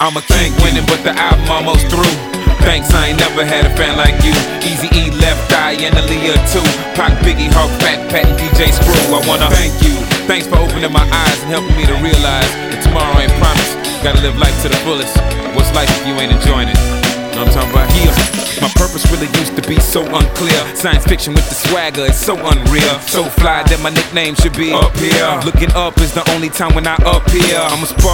I'ma keep winning, but the album almost through. Thanks, I ain't never had a fan like you. Easy E, Left Eye, and Aaliyah too. Pac, Biggie, Hawk, Fat, Pat, and DJ Screw. I wanna thank you. Thanks for opening my eyes and helping me to realize that tomorrow ain't promised. Gotta live life to the fullest. What's life if you ain't enjoying it? Know what I'm talking about? Here. My purpose really used to be so unclear. Science fiction with the swagger, it's so unreal. So fly that my nickname should be Up Here. Looking up is the only time when I appear. I'm a spark.